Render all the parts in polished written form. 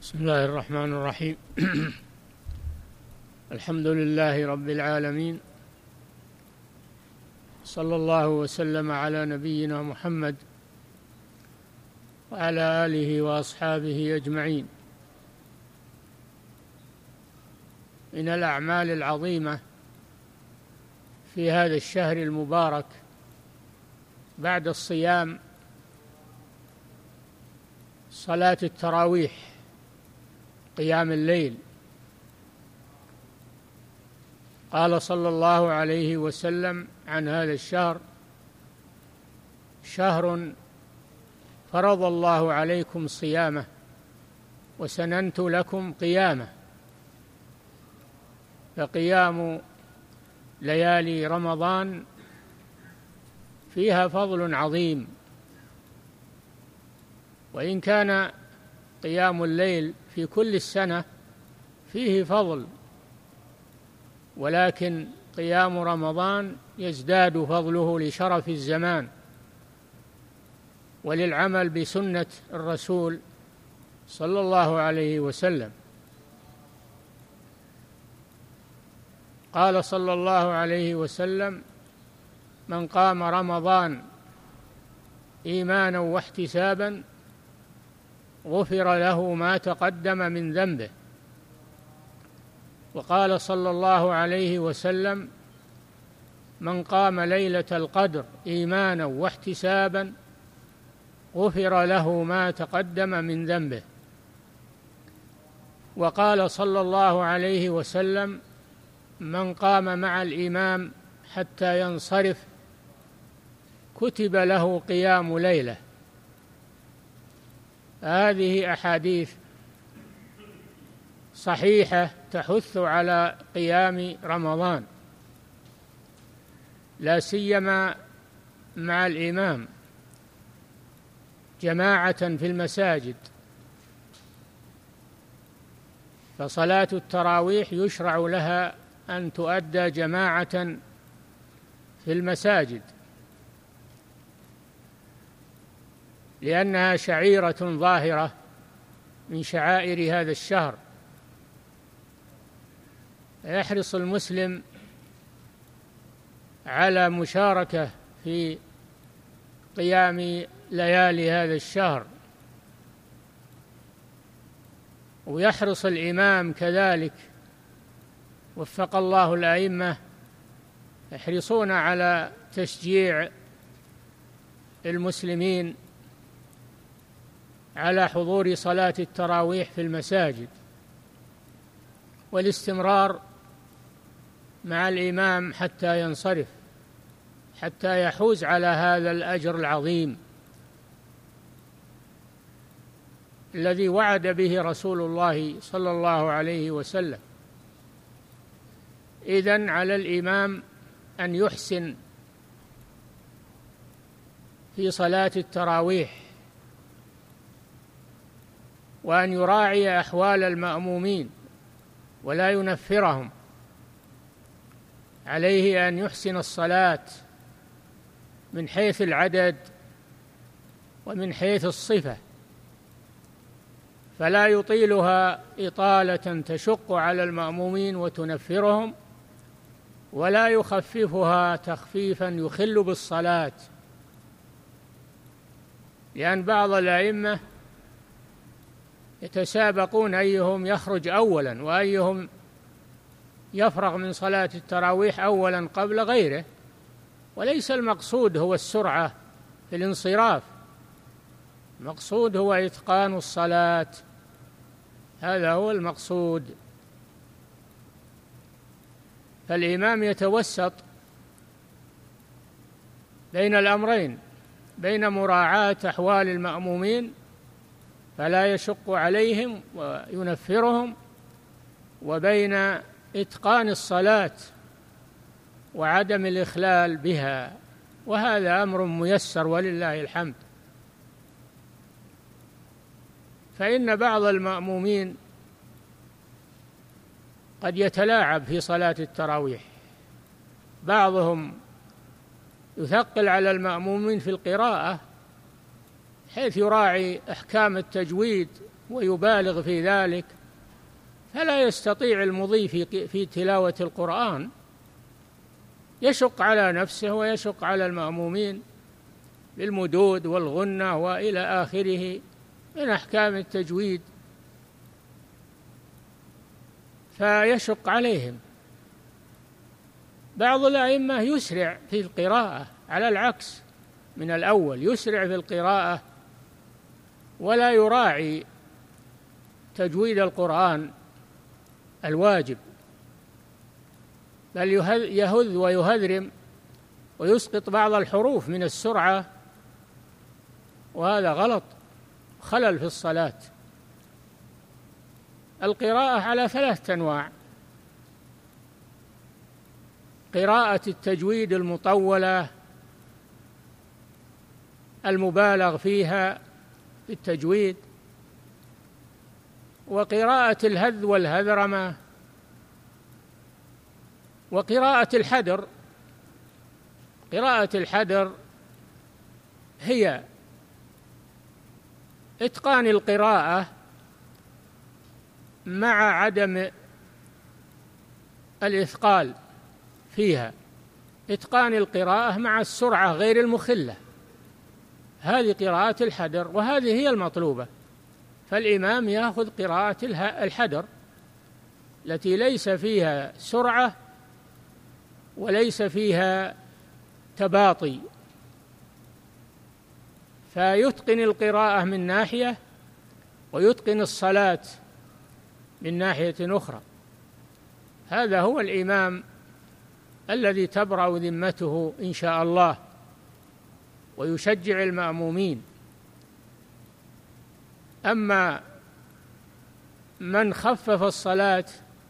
بسم الله الرحمن الرحيم. الحمد لله رب العالمين، صلى الله وسلم على نبينا محمد وعلى آله وأصحابه أجمعين. من الأعمال العظيمة في هذا الشهر المبارك بعد الصيام صلاة التراويح، قيام الليل. قال صلى الله عليه وسلم عن هذا الشهر: شهر فرض الله عليكم صيامه وسننت لكم قيامه. فقيام ليالي رمضان فيها فضل عظيم، وإن كان قيام الليل في كل السنة فيه فضل، ولكن قيام رمضان يزداد فضله لشرف الزمان وللعمل بسنة الرسول صلى الله عليه وسلم. قال صلى الله عليه وسلم: من قام رمضان إيمانا واحتسابا غفر له ما تقدم من ذنبه. وقال صلى الله عليه وسلم: من قام ليلة القدر إيمانا واحتسابا غفر له ما تقدم من ذنبه. وقال صلى الله عليه وسلم: من قام مع الإمام حتى ينصرف كتب له قيام ليلة. هذه أحاديث صحيحة تحث على قيام رمضان، لا سيما مع الإمام، جماعة في المساجد. فصلاة التراويح يشرع لها أن تؤدى جماعة في المساجد، لأنها شعيرة ظاهرة من شعائر هذا الشهر. يحرص المسلم على مشاركة في قيام ليالي هذا الشهر، ويحرص الإمام كذلك. وفق الله الأئمة يحرصون على تشجيع المسلمين على حضور صلاة التراويح في المساجد والاستمرار مع الإمام حتى ينصرف، حتى يحوز على هذا الأجر العظيم الذي وعد به رسول الله صلى الله عليه وسلم. إذن على الإمام أن يحسن في صلاة التراويح، وأن يراعي أحوال المأمومين ولا ينفرهم. عليه أن يحسن الصلاة من حيث العدد ومن حيث الصفة، فلا يطيلها إطالة تشق على المأمومين وتنفرهم، ولا يخففها تخفيفا يخل بالصلاة. لأن بعض الأئمة يتسابقون أيهم يخرج أولا وأيهم يفرغ من صلاة التراويح أولا قبل غيره، وليس المقصود هو السرعة في الانصراف، المقصود هو إتقان الصلاة، هذا هو المقصود. فالإمام يتوسط بين الأمرين، بين مراعاة أحوال المأمومين فلا يشق عليهم وينفرهم، وبين إتقان الصلاة وعدم الإخلال بها، وهذا أمر ميسر ولله الحمد. فإن بعض المأمومين قد يتلاعب في صلاة التراويح، بعضهم يثقل على المأمومين في القراءة حيث يراعي أحكام التجويد ويبالغ في ذلك فلا يستطيع المضي في تلاوة القرآن، يشق على نفسه ويشق على المأمومين بالمدود والغنة وإلى آخره من أحكام التجويد، فيشق عليهم. بعض الأئمة يسرع في القراءة على العكس من الأول، يسرع في القراءة ولا يراعي تجويد القرآن الواجب، بل يهذ ويهذرم ويسقط بعض الحروف من السرعة، وهذا غلط، خلل في الصلاة. القراءة على 3 أنواع: قراءة التجويد المطولة المبالغ فيها في التجويد، وقراءة الهذ والهذرمة، وقراءة الحدر. قراءة الحدر هي إتقان القراءة مع عدم الإثقال فيها، إتقان القراءة مع السرعة غير المخلة، هذه قراءة الحدر، وهذه هي المطلوبة. فالإمام يأخذ قراءة الحدر التي ليس فيها سرعة وليس فيها تباطي، فيتقن القراءة من ناحية ويتقن الصلاة من ناحية أخرى. هذا هو الإمام الذي تبرأ ذمته إن شاء الله ويشجع المأمومين. أما من خفف الصلاة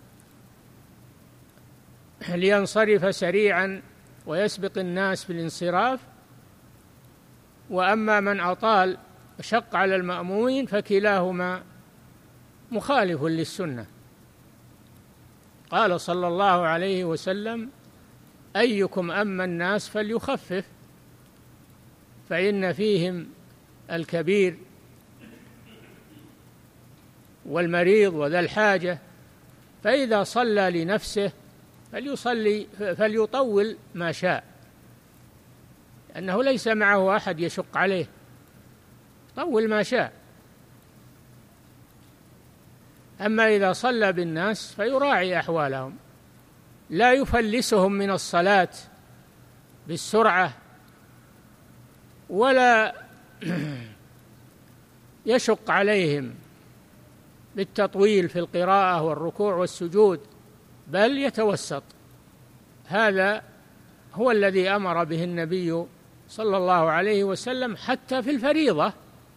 لينصرف سريعا ويسبق الناس في الانصراف، وأما من أطال شق على المأمومين، فكلاهما مخالف للسنة. قال صلى الله عليه وسلم: أيكم أما الناس فليخفف، فإن فيهم الكبير والمريض وذا الحاجة، فإذا صلى لنفسه فليطول ما شاء، لأنه ليس معه أحد يشق عليه، طول ما شاء. أما إذا صلى بالناس فيراعي أحوالهم، لا يفلسهم من الصلاة بالسرعة ولا يشق عليهم بالتطويل في القراءة والركوع والسجود، بل يتوسط. هذا هو الذي أمر به النبي صلى الله عليه وسلم حتى في الفريضة،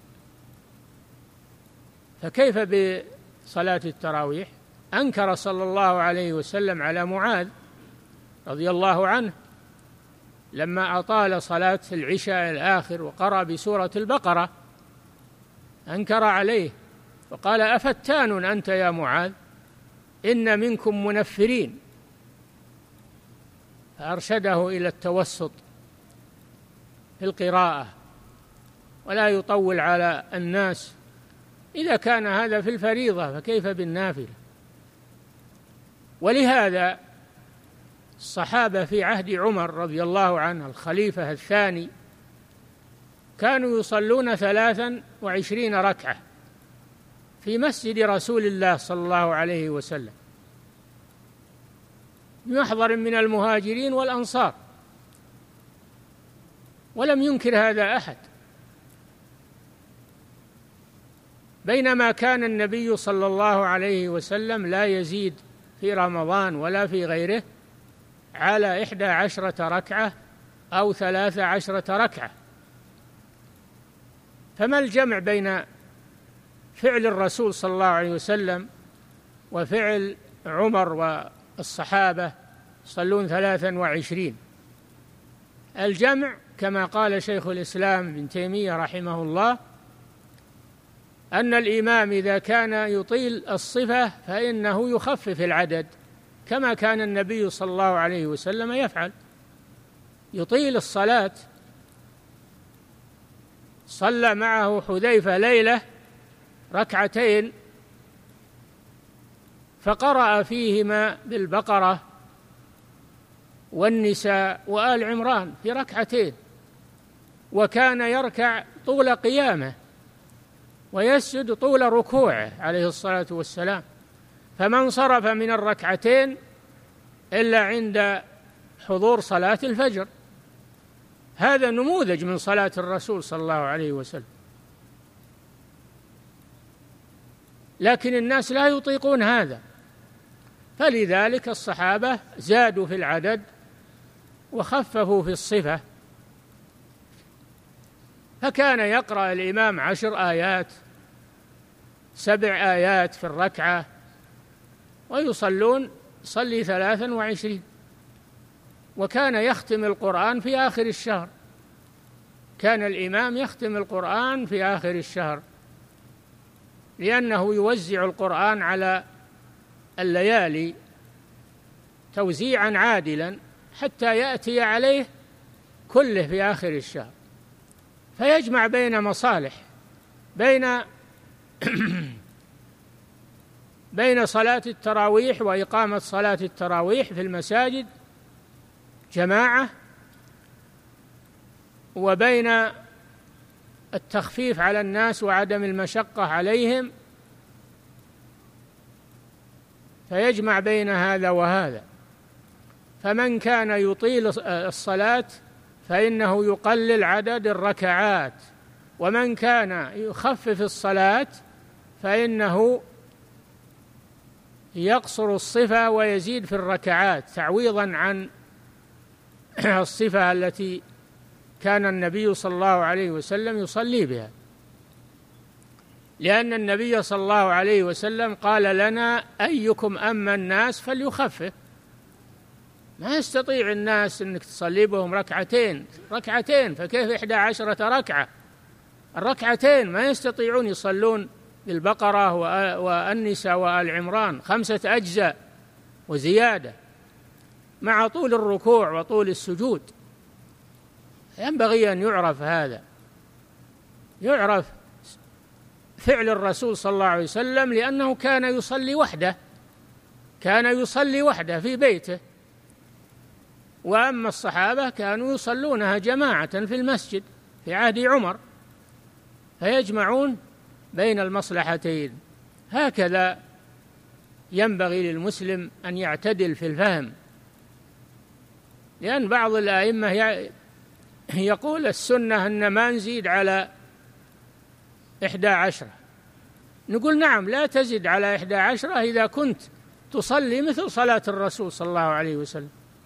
فكيف بصلاة التراويح؟ أنكر صلى الله عليه وسلم على معاذ رضي الله عنه لما أطال صلاة العشاء الآخر وقرأ بسورة البقرة، أنكر عليه وقال: أفتان أنت يا معاذ؟ إن منكم منفرين. فأرشده إلى التوسط في القراءة ولا يطول على الناس. إذا كان هذا في الفريضة فكيف بالنافلة؟ ولهذا الصحابة في عهد عمر رضي الله عنه الخليفة الثاني كانوا يصلون 23 ركعة في مسجد رسول الله صلى الله عليه وسلم بمحضر من المهاجرين والأنصار، ولم ينكر هذا أحد، بينما كان النبي صلى الله عليه وسلم لا يزيد في رمضان ولا في غيره على 11 ركعة أو 13 ركعة. فما الجمع بين فعل الرسول صلى الله عليه وسلم وفعل عمر والصحابة يصلون 23؟ الجمع كما قال شيخ الإسلام ابن تيمية رحمه الله أن الإمام إذا كان يطيل الصفة فإنه يخفف العدد، كما كان النبي صلى الله عليه وسلم يفعل، يطيل الصلاة. صلى معه حذيفة ليلة ركعتين فقرأ فيهما بالبقرة والنساء وآل عمران في ركعتين، وكان يركع طول قيامه ويسجد طول ركوعه عليه الصلاة والسلام، فما انصرف من الركعتين إلا عند حضور صلاة الفجر. هذا نموذج من صلاة الرسول صلى الله عليه وسلم، لكن الناس لا يطيقون هذا، فلذلك الصحابة زادوا في العدد وخففوا في الصفة، فكان يقرأ الإمام 10 آيات 7 آيات في الركعة، ويصلي 23، وكان يختم القرآن في آخر الشهر، كان الإمام يختم القرآن في آخر الشهر، لأنه يوزع القرآن على الليالي توزيعا عادلا حتى يأتي عليه كله في آخر الشهر، فيجمع بين مصالح، بين صلاة التراويح وإقامة صلاة التراويح في المساجد جماعة، وبين التخفيف على الناس وعدم المشقة عليهم، فيجمع بين هذا وهذا. فمن كان يطيل الصلاة فإنه يقلل عدد الركعات، ومن كان يخفف الصلاة فإنه يقصر الصفة ويزيد في الركعات تعويضا عن الصفة التي كان النبي صلى الله عليه وسلم يصلي بها، لأن النبي صلى الله عليه وسلم قال لنا أيكم أما الناس فليخفف. ما يستطيع الناس أنك تصلي بهم ركعتين، فكيف 11 ركعة؟ الركعتين ما يستطيعون يصلون بالبقرة والنساء وآل عمران 5 أجزاء وزيادة مع طول الركوع وطول السجود. ينبغي أن يعرف هذا، يعرف فعل الرسول صلى الله عليه وسلم، لأنه كان يصلي وحده في بيته، وأما الصحابة كانوا يصلونها جماعة في المسجد في عهد عمر، فيجمعون بين المصلحتين. هكذا ينبغي للمسلم أن يعتدل في الفهم، لأن بعض الأئمة يقول السنة أن ما نزيد على 11، نقول نعم لا تزد على 11 إذا كنت تصلي مثل صلاة الرسول صلى الله عليه وسلم،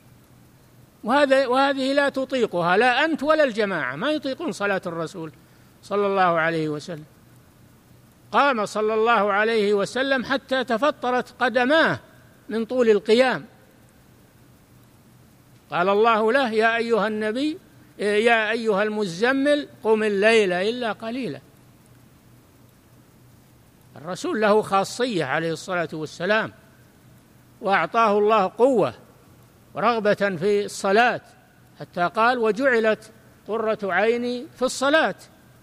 وهذه لا تطيقها لا أنت ولا الجماعة، ما يطيقون صلاة الرسول صلى الله عليه وسلم. قام صلى الله عليه وسلم حتى تفطرت قدماه من طول القيام، قال الله له يا أيها النبي يا أيها المزمل قم الليل إلا قليلا. الرسول له خاصية عليه الصلاة والسلام، وأعطاه الله قوة ورغبة في الصلاة، حتى قال وجعلت قرة عيني في الصلاة.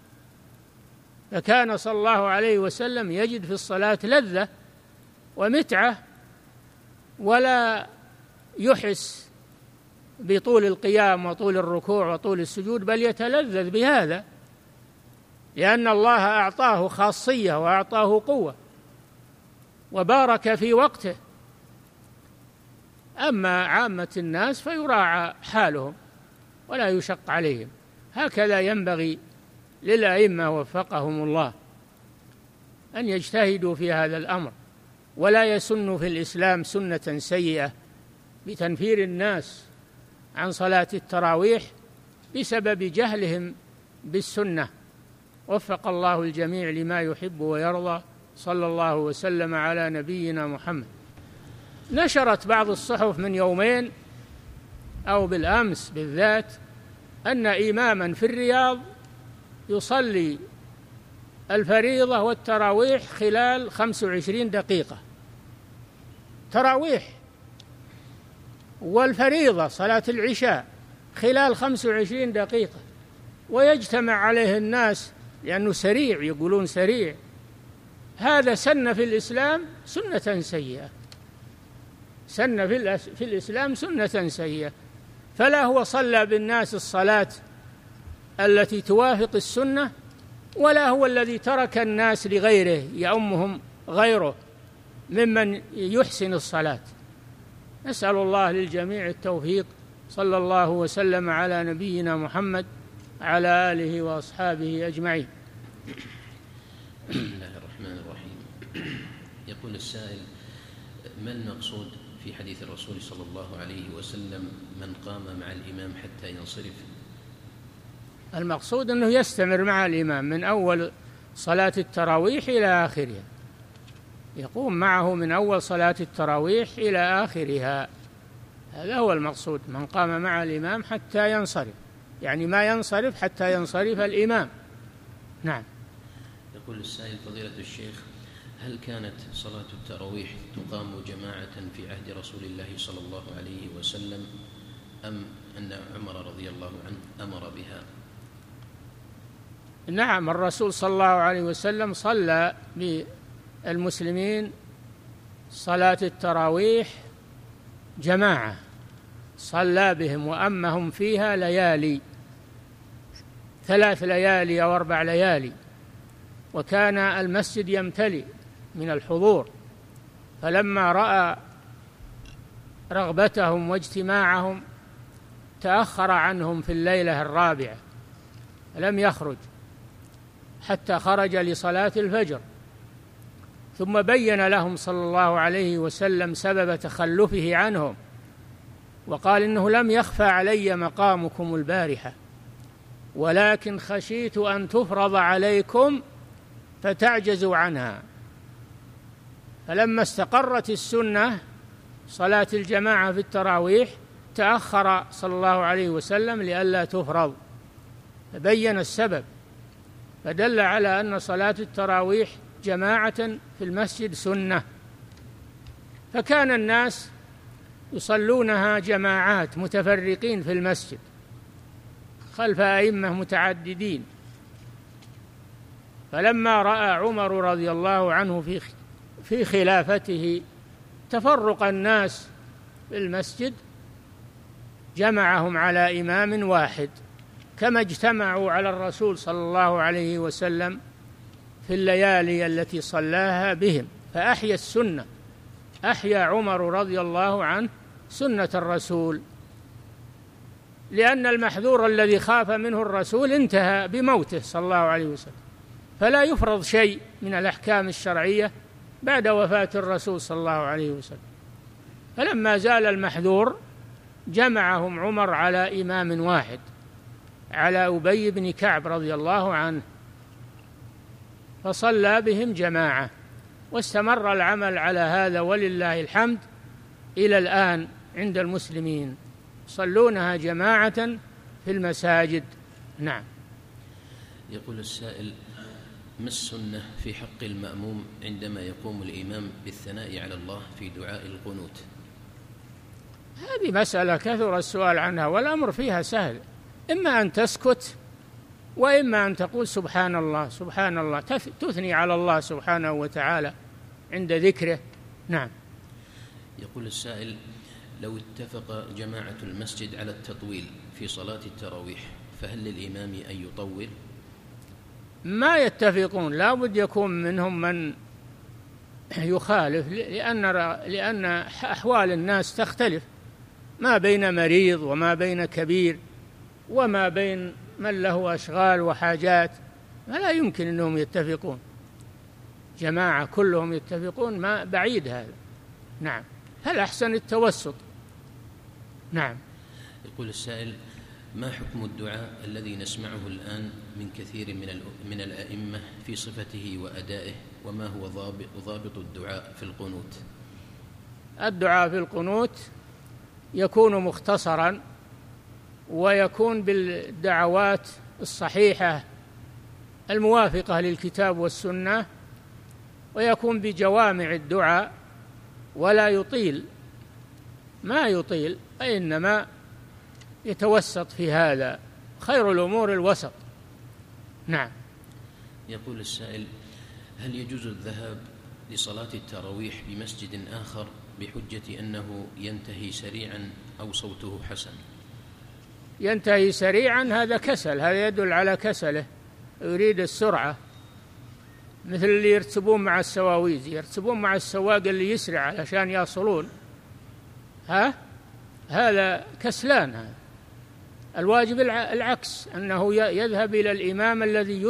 فكان صلى الله عليه وسلم يجد في الصلاة لذة ومتعة، ولا يحس بطول القيام وطول الركوع وطول السجود، بل يتلذذ بهذا، لأن الله أعطاه خاصية وأعطاه قوة وبارك في وقته. أما عامة الناس فيراعى حالهم ولا يشق عليهم. هكذا ينبغي للأئمة وفقهم الله أن يجتهدوا في هذا الأمر، ولا يسن في الإسلام سنة سيئة بتنفير الناس عن صلاة التراويح بسبب جهلهم بالسنة. وفق الله الجميع لما يحب ويرضى، صلى الله وسلم على نبينا محمد. نشرت بعض الصحف من يومين أو بالأمس بالذات أن إماما في الرياض يصلي الفريضة والتراويح خلال 25 دقيقة، تراويح والفريضة صلاة العشاء خلال 25 دقيقة، ويجتمع عليه الناس لأنه سريع، يقولون سريع، هذا سن في الإسلام سنة سيئة، سن في الإسلام سنة سيئة، فلا هو صلى بالناس الصلاة التي توافق السنة، ولا هو الذي ترك الناس لغيره يؤمهم غيره ممن يحسن الصلاة. نسأل الله للجميع التوفيق. صلى الله وسلم على نبينا محمد على آله وأصحابه أجمعين. بسم الله الرحمن الرحيم. يقول السائل: ما المقصود في حديث الرسول صلى الله عليه وسلم من قام مع الإمام حتى ينصرف؟ المقصود أنه يستمر مع الإمام من أول صلاة التراويح إلى آخرها، يقوم معه من أول صلاة التراويح إلى آخرها، هذا هو المقصود. من قام مع الإمام حتى ينصرف، يعني ما ينصرف حتى ينصرف الإمام. نعم. يقول السائل: فضيلة الشيخ، هل كانت صلاة التراويح تقام جماعة في عهد رسول الله صلى الله عليه وسلم، أم أن عمر رضي الله عنه أمر بها؟ نعم، الرسول صلى الله عليه وسلم صلى بالمسلمين صلاة التراويح جماعة، صلى بهم وأمهم فيها ليالي، 3 ليالي أو 4 ليالي، وكان المسجد يمتلئ من الحضور، فلما رأى رغبتهم واجتماعهم تأخر عنهم في الليلة الرابعة، لم يخرج حتى خرج لصلاة الفجر، ثم بين لهم صلى الله عليه وسلم سبب تخلفه عنهم، وقال: إنه لم يخفى علي مقامكم البارحة، ولكن خشيت أن تفرض عليكم فتعجزوا عنها. فلما استقرت السنة صلاة الجماعة في التراويح تأخر صلى الله عليه وسلم لئلا تفرض، فبين السبب، فدل على أن صلاة التراويح جماعة في المسجد سنة. فكان الناس يصلونها جماعات متفرقين في المسجد خلف أئمة متعددين، فلما رأى عمر رضي الله عنه في خلافته تفرق الناس في المسجد جمعهم على إمام واحد، كما اجتمعوا على الرسول صلى الله عليه وسلم في الليالي التي صلاها بهم، فأحيا السنة، أحيا عمر رضي الله عنه سنة الرسول، لأن المحذور الذي خاف منه الرسول انتهى بموته صلى الله عليه وسلم، فلا يفرض شيء من الأحكام الشرعية بعد وفاة الرسول صلى الله عليه وسلم. فلما زال المحذور جمعهم عمر على إمام واحد، على أبي بن كعب رضي الله عنه، فصلى بهم جماعة، واستمر العمل على هذا ولله الحمد إلى الآن عند المسلمين، يصلونها جماعة في المساجد. نعم. يقول السائل: ما السنة في حق المأموم عندما يقوم الإمام بالثناء على الله في دعاء القنوت؟ هذه مسألة كثر السؤال عنها، والأمر فيها سهل، إما أن تسكت وإما أن تقول سبحان الله سبحان الله، تثني على الله سبحانه وتعالى عند ذكره. نعم. يقول السائل: لو اتفق جماعة المسجد على التطويل في صلاة التراويح فهل للإمام أن يطول؟ ما يتفقون، لا بد يكون منهم من يخالف، لأن أحوال الناس تختلف، ما بين مريض وما بين كبير وما بين من له أشغال وحاجات، فلا يمكن أنهم يتفقون جماعة كلهم يتفقون، ما بعيد هذا. نعم، هل أحسن التوسط. نعم. يقول السائل: ما حكم الدعاء الذي نسمعه الآن من كثير من الأئمة في صفته وأدائه، وما هو ضابط الدعاء في القنوت؟ الدعاء في القنوت يكون مختصرا، ويكون بالدعوات الصحيحة الموافقة للكتاب والسنة، ويكون بجوامع الدعاء ولا يطيل، ما يطيل، إنما يتوسط في هذا، خير الأمور الوسط. نعم. يقول السائل: هل يجوز الذهاب لصلاة التراويح بمسجد آخر بحجة أنه ينتهي سريعا أو صوته حسن؟ ينتهي سريعا هذا كسل، هذا يدل على كسله، يريد السرعة، مثل اللي يرتبون مع السواويز، يرتبون مع السواق اللي يسرع علشان يصلون، هذا كسلان. هذا الواجب العكس، أنه يذهب إلى الإمام الذي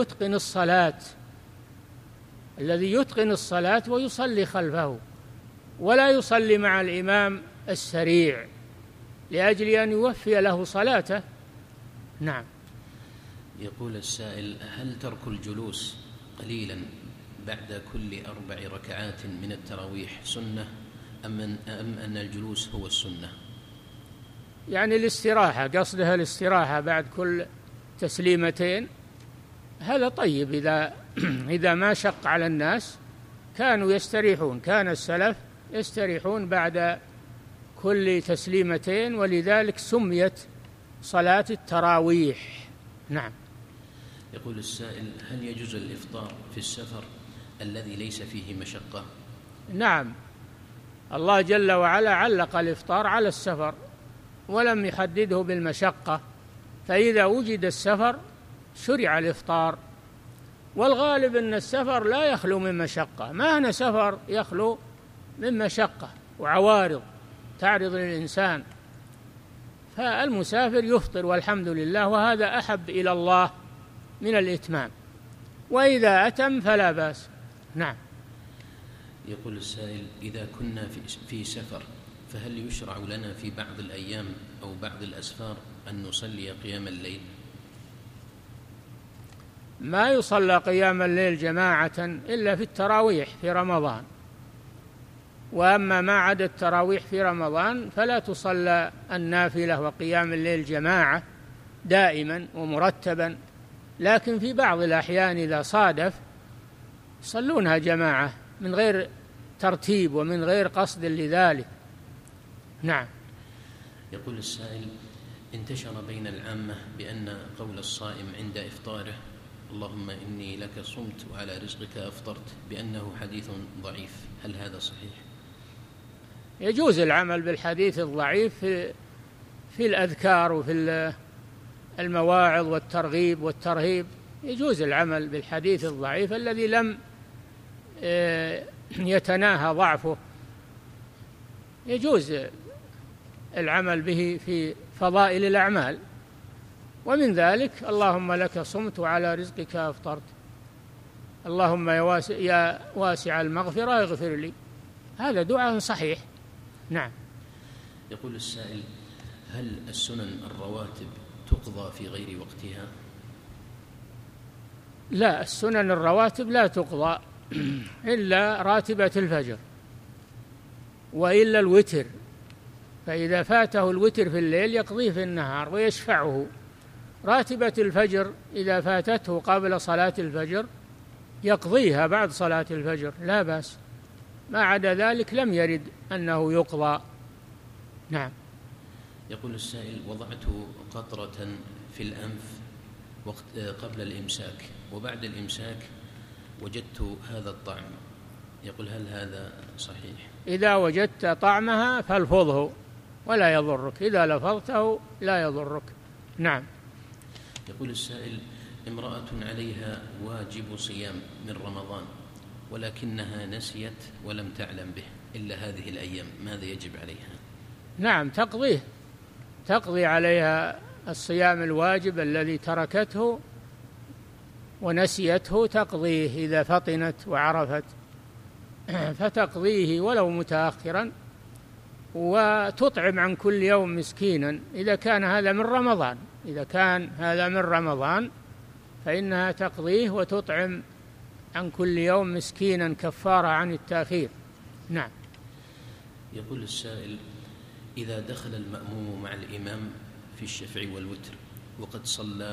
يتقن الصلاة ويصلي خلفه، ولا يصلي مع الإمام السريع لأجل أن يوفي له صلاته. نعم. يقول السائل: هل ترك الجلوس قليلا بعد كل 4 ركعات من التراويح سنة أم أن الجلوس هو السنة؟ يعني الاستراحة، قصدها الاستراحة بعد كل تسليمتين، هذا طيب. إذا ما شق على الناس كانوا يستريحون، كان السلف يستريحون بعد كل تسليمتين، ولذلك سميت صلاة التراويح. نعم. يقول السائل: هل يجوز الإفطار في السفر الذي ليس فيه مشقة؟ نعم، الله جل وعلا علق الإفطار على السفر ولم يحدده بالمشقة، فإذا وجد السفر شرع الإفطار، والغالب أن السفر لا يخلو من مشقة، ما هنا سفر يخلو من مشقة وعوارض تعرض للإنسان، فالمسافر يفطر والحمد لله، وهذا أحب إلى الله من الإتمام، وإذا أتم فلا بأس. نعم. يقول السائل: إذا كنا في سفر فهل يشرع لنا في بعض الأيام أو بعض الأسفار أن نصلي قيام الليل؟ ما يصلى قيام الليل جماعة إلا في التراويح في رمضان، وأما ما عدا التراويح في رمضان فلا تصلى النافلة وقيام الليل جماعة دائما ومرتبا، لكن في بعض الأحيان إذا صادف يصلونها جماعة من غير ترتيب ومن غير قصد لذلك. نعم. يقول السائل: انتشر بين العامة بأن قول الصائم عند إفطاره اللهم إني لك صمت وعلى رزقك أفطرت بأنه حديث ضعيف، هل هذا صحيح؟ يجوز العمل بالحديث الضعيف في الأذكار وفي المواعظ والترغيب والترهيب، يجوز العمل بالحديث الضعيف الذي لم يتناهى ضعفه، يجوز العمل به في فضائل الأعمال، ومن ذلك اللهم لك صمت وعلى رزقك أفطرت، اللهم يا واسع المغفرة اغفر لي، هذا دعاء صحيح. نعم. يقول السائل: هل السنن الرواتب تقضى في غير وقتها؟ لا، السنن الرواتب لا تقضى إلا راتبة الفجر وإلا الوتر، فإذا فاته الوتر في الليل يقضيه في النهار ويشفعه. راتبة الفجر إذا فاتته قبل صلاة الفجر يقضيها بعد صلاة الفجر لا بأس، ما عدا ذلك لم يرد أنه يقضى. نعم. يقول السائل: وضعت قطرة في الأنف قبل الإمساك، وبعد الإمساك وجدت هذا الطعم، يقول هل هذا صحيح؟ إذا وجدت طعمها فالفظه ولا يضرك، إذا لفظته لا يضرك. نعم. يقول السائل: امرأة عليها واجب صيام من رمضان ولكنها نسيت ولم تعلم به إلا هذه الأيام، ماذا يجب عليها؟ نعم، تقضي عليها الصيام الواجب الذي تركته ونسيته، تقضيه إذا فطنت وعرفت فتقضيه ولو متأخرا، وتطعم عن كل يوم مسكينا إذا كان هذا من رمضان، فإنها تقضيه وتطعم عن كل يوم مسكينا كفارة عن التأخير. نعم. يقول السائل: إذا دخل المأموم مع الإمام في الشفع والوتر وقد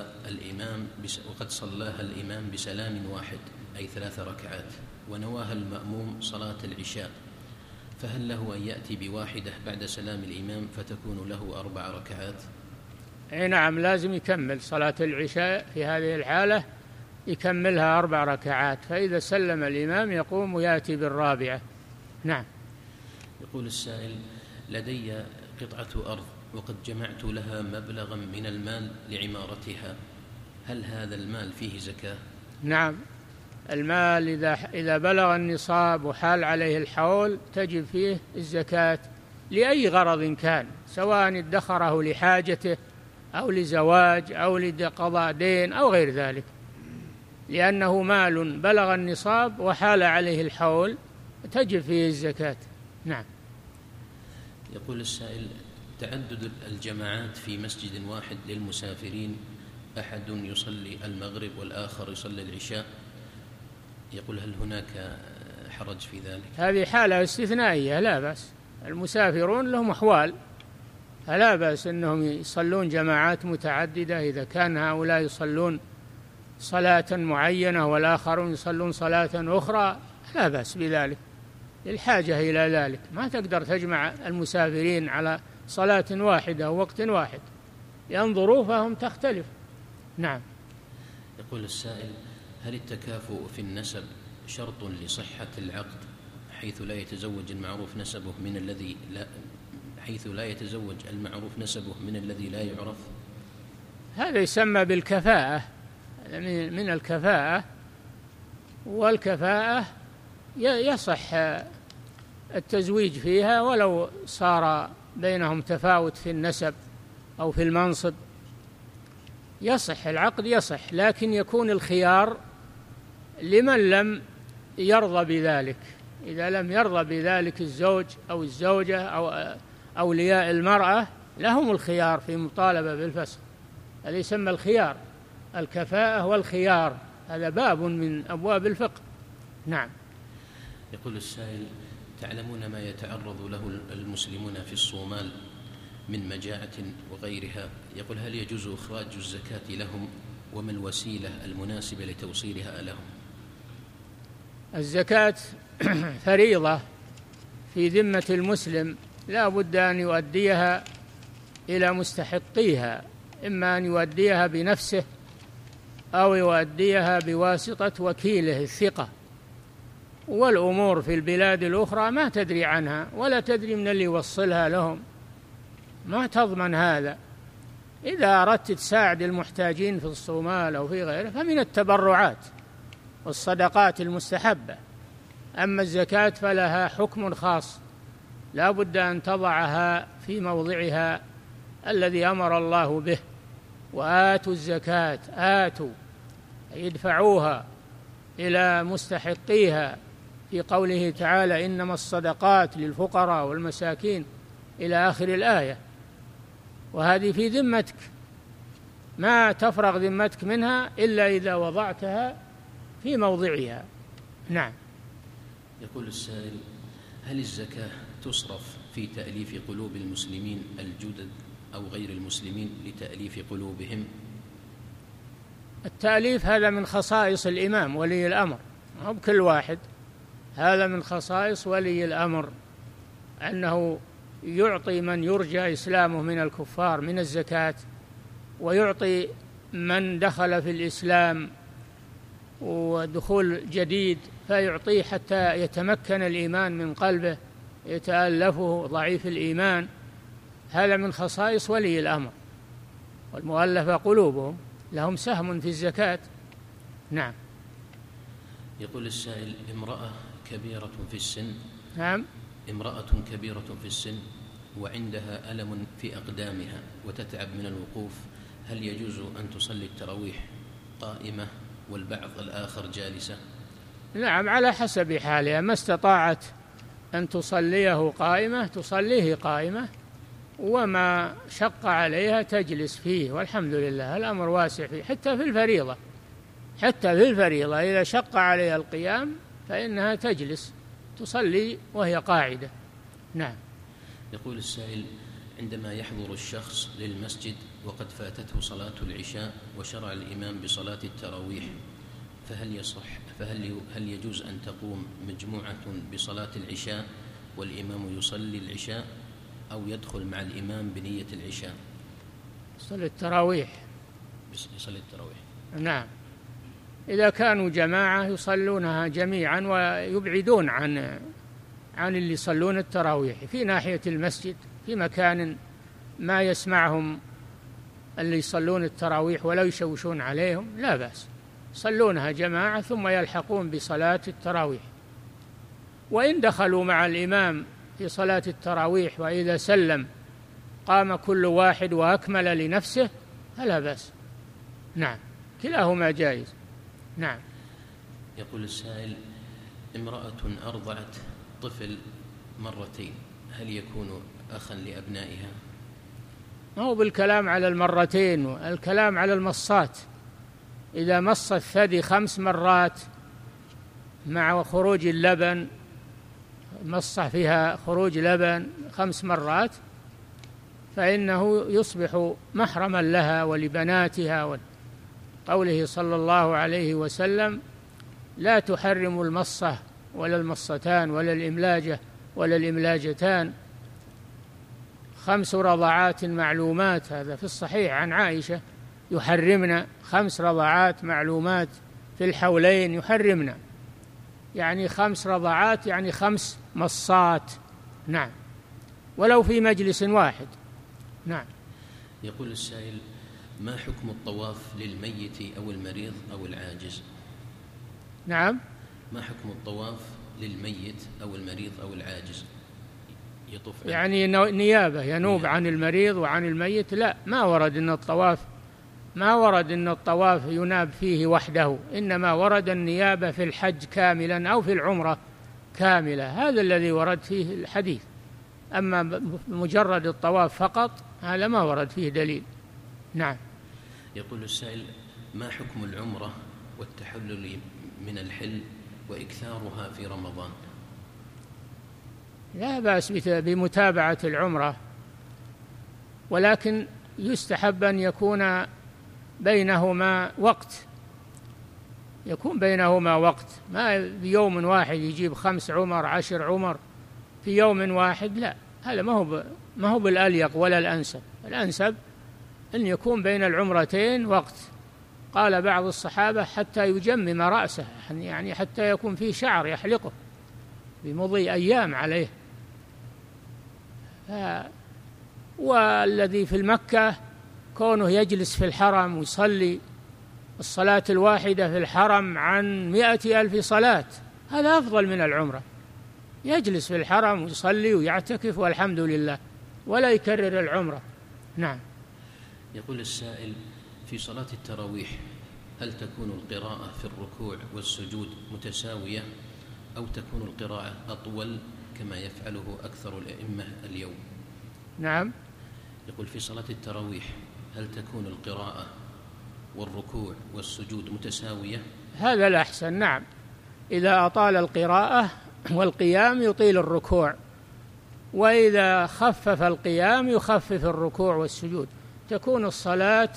صلاها الإمام بسلام واحد أي 3 ركعات، ونواها المأموم صلاة العشاء، فهل له أن يأتي بواحدة بعد سلام الإمام فتكون له 4 ركعات؟ نعم، لازم يكمل صلاة العشاء في هذه الحالة يكملها 4 ركعات، فإذا سلم الإمام يقوم ويأتي بالرابعة. نعم. يقول السائل: لدي قطعة أرض وقد جمعت لها مبلغا من المال لعمارتها، هل هذا المال فيه زكاة؟ نعم، المال إذا بلغ النصاب وحال عليه الحول تجب فيه الزكاة لأي غرض كان، سواء ادخره لحاجته أو لزواج أو لقضاء دين أو غير ذلك، لأنه مال بلغ النصاب وحال عليه الحول تجب فيه الزكاة. نعم. يقول السائل: تعدد الجماعات في مسجد واحد للمسافرين، أحد يصلي المغرب والآخر يصلي العشاء، يقول هل هناك حرج في ذلك؟ هذه حالة استثنائية لا بأس، المسافرون لهم أحوال، فلا بأس أنهم يصلون جماعات متعددة إذا كان هؤلاء يصلون صلاة معينة والآخرون يصلون صلاة أخرى، لا بأس بذلك للحاجة إلى ذلك. ما تقدر تجمع المسافرين على صلاة واحدة ووقت واحد لأن ظروفهم تختلف. نعم. يقول السائل: هل التكافؤ في النسب شرط لصحة العقد حيث لا يتزوج المعروف نسبه من الذي لا يعرف؟ هذا يسمى بالكفاءة، من الكفاءة، والكفاءة يصح التزويج فيها ولو صار بينهم تفاوت في النسب أو في المنصب، يصح العقد يصح، لكن يكون الخيار لمن لم يرضى بذلك. إذا لم يرضى بذلك الزوج أو الزوجة أو أولياء المرأة لهم الخيار في مطالبة بالفسخ، هذا يسمى الخيار، الكفاءة والخيار، هذا باب من أبواب الفقه. نعم. يقول السائل: تعلمون ما يتعرض له المسلمون في الصومال من مجاعة وغيرها، يقول هل يجوز إخراج الزكاة لهم وما الوسيلة المناسبة لتوصيلها لهم؟ الزكاة فريضة في ذمة المسلم، لا بد أن يؤديها إلى مستحقيها، إما أن يؤديها بنفسه أو يؤديها بواسطة وكيله الثقة، والأمور في البلاد الأخرى ما تدري عنها ولا تدري من اللي يوصلها لهم، ما تضمن هذا. إذا أردت تساعد المحتاجين في الصومال أو في غيره فمن التبرعات والصدقات المستحبة، أما الزكاة فلها حكم خاص، لا بد أن تضعها في موضعها الذي أمر الله به، وآتوا الزكاة، آتوا يدفعوها إلى مستحقيها في قوله تعالى إنما الصدقات للفقراء والمساكين إلى آخر الآية، وهذه في ذمتك، ما تفرغ ذمتك منها إلا إذا وضعتها في موضعها. نعم. يقول السائل: هل الزكاة تصرف في تأليف قلوب المسلمين الجدد أو غير المسلمين لتأليف قلوبهم؟ التأليف هذا من خصائص الإمام ولي الأمر، مو بكل واحد، هذا من خصائص ولي الأمر، أنه يعطي من يرجى إسلامه من الكفار من الزكاة، ويعطي من دخل في الإسلام ودخول جديد فيعطيه حتى يتمكن الإيمان من قلبه، يتألفه ضعيف الإيمان، هذا من خصائص ولي الأمر، والمؤلفة قلوبهم لهم سهم في الزكاة. نعم. يقول السائل: امرأة كبيرة في السن، نعم، امرأة كبيرة في السن وعندها ألم في أقدامها وتتعب من الوقوف، هل يجوز أن تصلي التراويح قائمة والبعض الآخر جالسة؟ نعم، على حسب حالها، ما استطاعت أن تصليه قائمة تصليه قائمة، وما شق عليها تجلس فيه، والحمد لله الأمر واسع فيه، حتى في الفريضة إذا شق عليها القيام فإنها تجلس تصلي وهي قاعدة. نعم. يقول السائل: عندما يحضر الشخص للمسجد وقد فاتته صلاة العشاء وشرع الإمام بصلاة التراويح، هل يجوز أن تقوم مجموعة بصلاة العشاء والإمام يصلي العشاء، أو يدخل مع الإمام بنية العشاء؟ يصلي التراويح. نعم. إذا كانوا جماعة يصلونها جميعا ويبعدون عن اللي يصلون التراويح في ناحية المسجد في مكان ما يسمعهم اللي يصلون التراويح ولا يشوشون عليهم، لا بأس، يصلونها جماعة ثم يلحقون بصلاة التراويح. وإن دخلوا مع الإمام في صلاة التراويح وإذا سلم قام كل واحد وأكمل لنفسه فلا بأس. نعم، كلاهما جائز. نعم. يقول السائل: امرأة أرضعت طفل مرتين، هل يكون أخا لأبنائها؟ ما هو بالكلام على المرتين، الكلام على المصات. إذا مص الثدي 5 مرات مع خروج اللبن، مص فيها خروج لبن 5 مرات، فإنه يصبح محرما لها ولبناتها. قوله صلى الله عليه وسلم: لا تحرم المصة ولا المصتان ولا الإملاجة ولا الإملاجتان 5 رضعات معلومات. هذا في الصحيح عن عائشة: يحرمنا 5 رضعات معلومات في الحولين، يحرمنا يعني 5 رضعات يعني 5 مصات. نعم، ولو في مجلس واحد. نعم. يقول السائل: ما حكم الطواف للميت أو المريض أو العاجز؟ نعم، ما حكم الطواف للميت أو المريض أو العاجز؟ يطوف يعني نيابة ينوب عن المريض وعن الميت؟ لا، ما ورد أن الطواف يناب فيه وحده، إنما ورد النيابة في الحج كاملا أو في العمرة كاملة، هذا الذي ورد فيه الحديث. أما مجرد الطواف فقط هذا ما ورد فيه دليل. نعم. يقول السائل: ما حكم العمرة والتحلل من الحل وإكثارها في رمضان؟ لا بأس بمتابعة العمرة، ولكن يستحب أن يكون بينهما وقت، ما بيوم واحد يجيب 5 عمر 10 عمر في يوم واحد، لا، هذا ما هو بالأليق ولا الأنسب. الأنسب أن يكون بين العمرتين وقت. قال بعض الصحابة: حتى يجمم رأسه، يعني حتى يكون فيه شعر يحلقه بمضي أيام عليه. والذي في المكة كونه يجلس في الحرم ويصلي الصلاة الواحدة في الحرم عن 100,000 صلاة، هذا أفضل من العمرة. يجلس في الحرم ويصلي ويعتكف والحمد لله، ولا يكرر العمرة. نعم. يقول السائل: في صلاة التراويح هل تكون القراءة في الركوع والسجود متساوية أو تكون القراءة أطول كما يفعله أكثر الأئمة اليوم؟ نعم. يقول: في صلاة التراويح هل تكون القراءة والركوع والسجود متساوية؟ هذا الأحسن. نعم، إذا أطال القراءة والقيام يطيل الركوع، وإذا خفف القيام يخفف الركوع والسجود، تكون الصلاة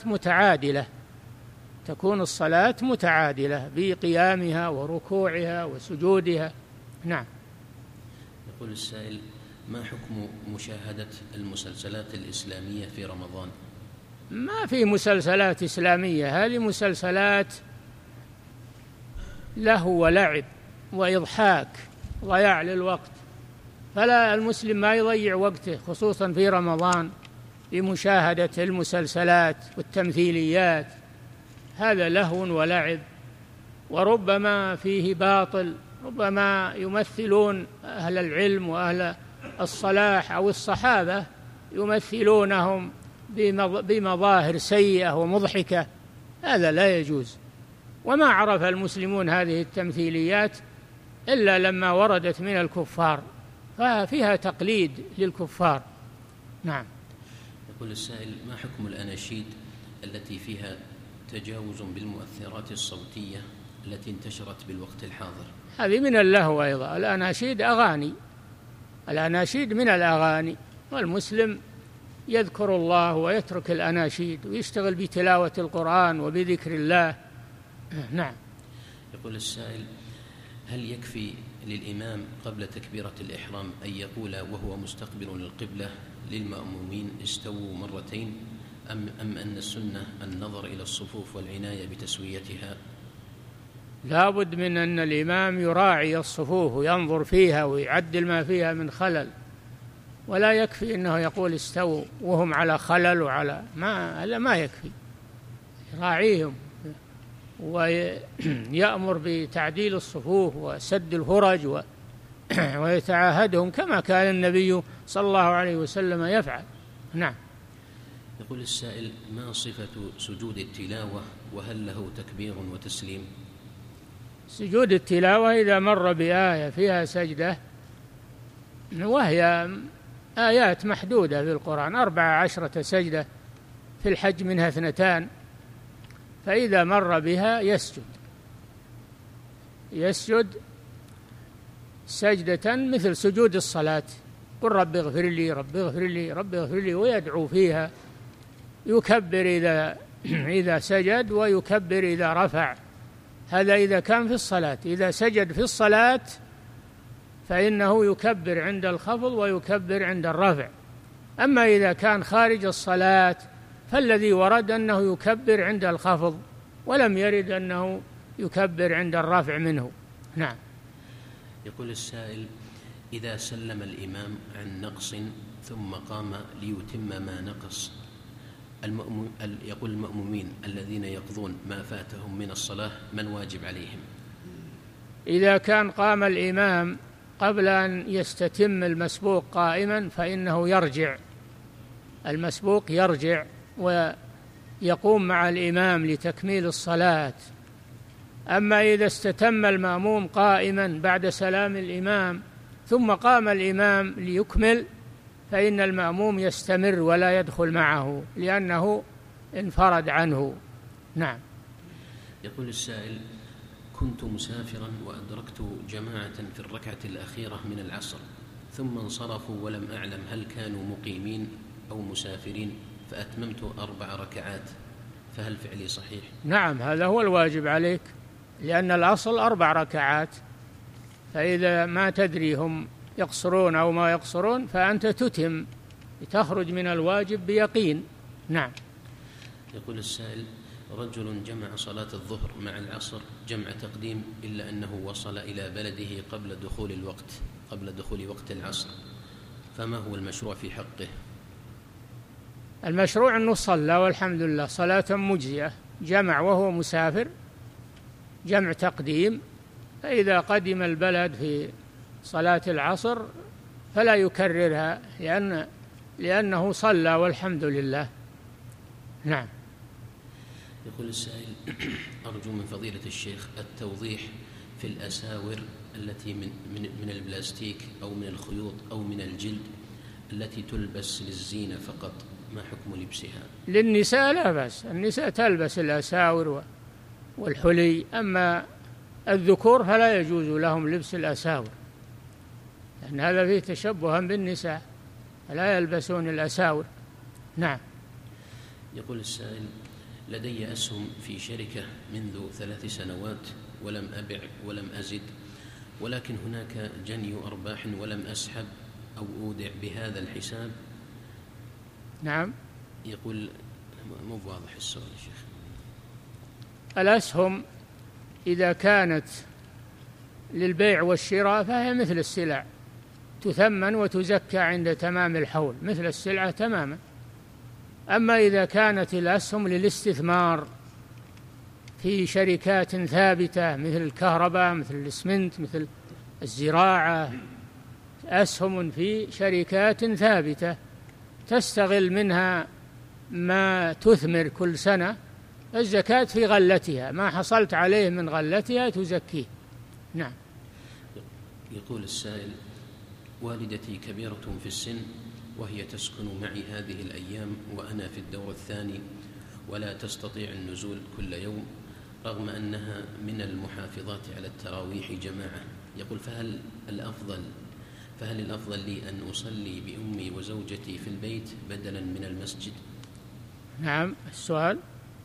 متعادلة بقيامها وركوعها وسجودها. نعم. يقول السائل: ما حكم مشاهدة المسلسلات الإسلامية في رمضان؟ ما في مسلسلات إسلامية، هذه مسلسلات لهو ولعب وإضحاك، ضياع للوقت، فلا المسلم ما يضيع وقته خصوصا في رمضان بمشاهدة المسلسلات والتمثيليات. هذا لهو ولعب، وربما فيه باطل، ربما يمثلون أهل العلم وأهل الصلاح أو الصحابة يمثلونهم بمظاهر سيئة ومضحكة، هذا لا يجوز. وما عرف المسلمون هذه التمثيليات إلا لما وردت من الكفار، ففيها تقليد للكفار. نعم. يقول السائل: ما حكم الأناشيد التي فيها تجاوز بالمؤثرات الصوتية التي انتشرت بالوقت الحاضر؟ هذه من اللهو أيضا. الأناشيد من الأغاني، والمسلم يذكر الله ويترك الأناشيد ويشتغل بتلاوة القرآن وبذكر الله. نعم. يقول السائل: هل يكفي للإمام قبل تكبيرة الإحرام أن يقول وهو مستقبل القبلة للمأمومين استووا مرتين، أم أن السنة النظر إلى الصفوف والعناية بتسويتها؟ لا بد من أن الإمام يراعي الصفوف وينظر فيها ويعدل ما فيها من خلل، ولا يكفي أنه يقول استووا وهم على خلل وعلى ما يكفي، يراعيهم ويأمر بتعديل الصفوف وسد الفرج ويتعاهدهم كما كان النبي صلى الله عليه وسلم يفعل. نعم. يقول السائل: ما صفة سجود التلاوة، وهل له تكبير وتسليم؟ سجود التلاوة إذا مر بآية فيها سجدة، وهي آيات محدودة في القرآن 14 سجدة، في الحج منها 2، فإذا مر بها يسجد سجدة مثل سجود الصلاة، قل رب اغفر لي رب اغفر لي رب اغفر لي، ويدعو فيها، يكبر إذا سجد ويكبر إذا رفع. هذا إذا كان في الصلاة. إذا سجد في الصلاة فإنه يكبر عند الخفض ويكبر عند الرفع. أما إذا كان خارج الصلاة فالذي ورد أنه يكبر عند الخفض، ولم يرد أنه يكبر عند الرفع منه. نعم. يقول السائل: إذا سلم الإمام عن نقص ثم قام ليتم ما نقص، يقول المأمومين الذين يقضون ما فاتهم من الصلاة من واجب عليهم؟ إذا كان قام الإمام قبل أن يستتم المسبوق قائما فإنه يرجع، المسبوق يرجع ويقوم مع الإمام لتكميل الصلاة. أما إذا استتم المأموم قائما بعد سلام الإمام ثم قام الإمام ليكمل فإن المأموم يستمر ولا يدخل معه لأنه انفرد عنه. نعم. يقول السائل: كنت مسافرا وأدركت جماعة في الركعة الأخيرة من العصر ثم انصرفوا ولم أعلم هل كانوا مقيمين أو مسافرين، فأتممت 4 ركعات، فهل فعلي صحيح؟ نعم، هذا هو الواجب عليك، لأن الأصل 4 ركعات، فإذا ما تدري هم يقصرون أو ما يقصرون فأنت تتم لتخرج من الواجب بيقين. نعم. يقول السائل: رجل جمع صلاة الظهر مع العصر جمع تقديم إلا أنه وصل إلى بلده قبل دخول وقت العصر، فما هو المشروع في حقه؟ المشروع أنه صلى والحمد لله صلاة مجزئة، جمع وهو مسافر جمع تقديم، فإذا قدم البلد في صلاة العصر فلا يكررها لأنه صلى والحمد لله. نعم. يقول السائل: أرجو من فضيلة الشيخ التوضيح في الأساور التي من البلاستيك أو من الخيوط أو من الجلد التي تلبس للزينة فقط، ما حكم لبسها؟ للنساء لا بأس، النساء تلبس الأساور والحلي، أما الذكور فلا يجوز لهم لبس الأساور، لأن هذا فيه تشبها بالنساء، لا يلبسون الأساور. نعم. يقول السائل: لدي أسهم في شركة منذ 3 سنوات ولم أبع ولم أزد، ولكن هناك جني أرباح ولم أسحب أو أودع بهذا الحساب. نعم. يقول مو واضح السؤال يا شيخ. الأسهم إذا كانت للبيع والشراء فهي مثل السلع، تثمن وتزكى عند تمام الحول مثل السلعة تماما. أما إذا كانت الأسهم للاستثمار في شركات ثابتة مثل الكهرباء مثل الإسمنت مثل الزراعة، أسهم في شركات ثابتة تستغل منها ما تثمر كل سنة، الزكاة في غلتها، ما حصلت عليه من غلتها تزكيه. نعم. يقول السائل: والدتي كبيرة في السن وهي تسكن معي هذه الأيام وأنا في الدور الثاني ولا تستطيع النزول كل يوم رغم أنها من المحافظات على التراويح جماعة. يقول: فهل الأفضل لي أن أصلي بأمي وزوجتي في البيت بدلا من المسجد؟ نعم. السؤال: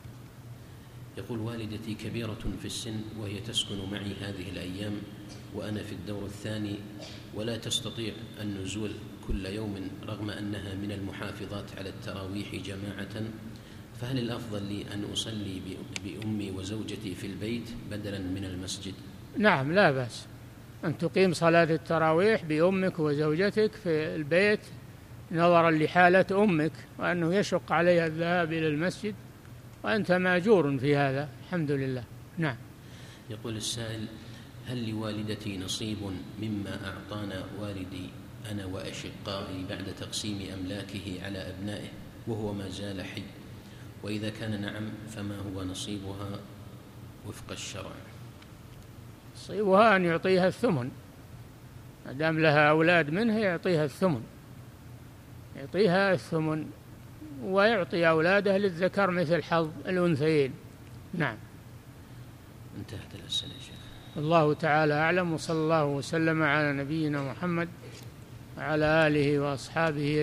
يقول: والدتي كبيرة في السن وهي تسكن معي هذه الأيام وأنا في الدور الثاني ولا تستطيع النزول كل يوم رغم أنها من المحافظات على التراويح جماعة، فهل الأفضل لي أن أصلي بأمي وزوجتي في البيت بدلا من المسجد؟ نعم، لا بأس أن تقيم صلاة التراويح بأمك وزوجتك في البيت نظرا لحالة أمك وأنه يشق عليها الذهاب إلى المسجد، وأنت ماجور في هذا الحمد لله. نعم. يقول السائل: هل لوالدتي نصيب مما أعطانا والدي أنا وأشقائي بعد تقسيم أملاكه على أبنائه وهو ما زال حي؟ وإذا كان نعم فما هو نصيبها وفق الشرع؟ نصيبها أن يعطيها الثمن، ما دام لها أولاد منه يعطيها الثمن، يعطيها الثمن ويعطي أولاده للذكر مثل حظ الأنثيين. نعم. انتهت الأسئلة يا شيخ. الله تعالى أعلم، وصلى الله وسلم على نبينا محمد وعلى آله وأصحابه.